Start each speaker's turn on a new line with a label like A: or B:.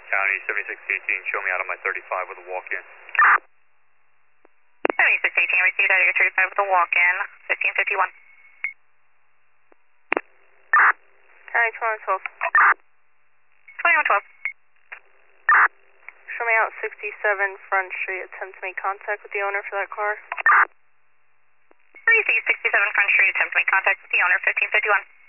A: County 7618, show me out of my 35 with a walk-in.
B: 7618, received out of your 35 with a walk-in, 1551.
C: County 2112.
B: 2112.
C: Show me out 67 Front Street. Attempt to make contact with the owner for that car.
B: Received 67 Front Street, attempt to make contact with the owner, 1551.